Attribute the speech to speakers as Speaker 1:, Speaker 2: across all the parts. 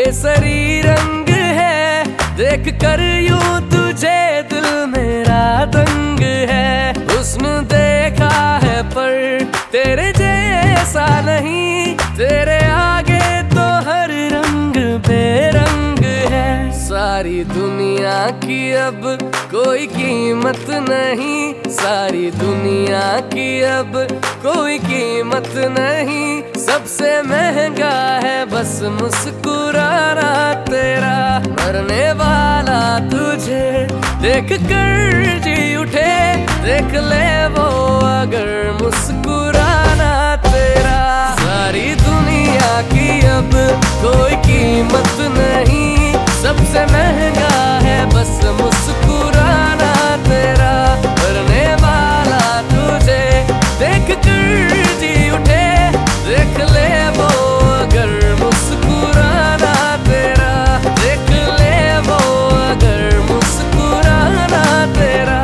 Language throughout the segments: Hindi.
Speaker 1: केसरी रंग है, देख कर यूं तुझे दिल मेरा दंग है। हुस्न देखा है पर तेरे जैसा नहीं, तेरे आगे तो हर रंग बेरंग है। सारी दुनिया की अब कोई कीमत नहीं, सारी दुनिया की अब कोई कीमत नहीं। सबसे महंगा है बस मुस्कुराना तेरा। मरने वाला तुझे देख कर जी उठे, देख ले वो अगर मुस्कुराना तेरा। सारी दुनिया की अब कोई कीमत नहीं, सबसे महंगा है बस मुस्कुराना तेरा। मरने वाला तुझे देख कर जी उठे, देख ले वो अगर मुस्कुराना तेरा। देख ले वो अगर मुस्कुराना तेरा।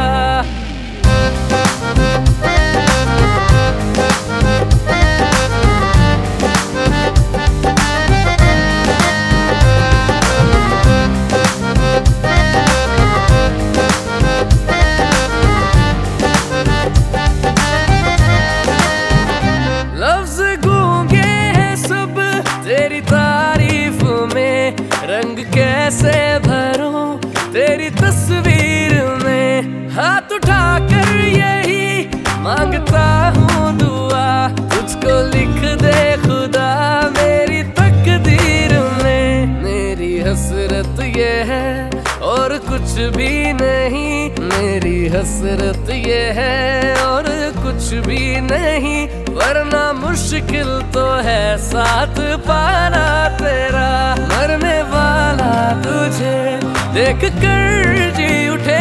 Speaker 1: लफ्ज़ गूंगे हैं सब तेरी तारीफ में, रंग कैसे भरूं तेरी तस्वीर में। हाथ उठाकर यही मांगता हूँ दुआ, तुझको लिख दे खुदा मेरी तकदीर में। मेरी हसरत ये है और कुछ भी नहीं, मेरी हसरत ये है और कुछ भी नहीं। वरना मुश्किल तो है साथ पाना तेरा। मरने वाला तुझे देख कर जी उठे,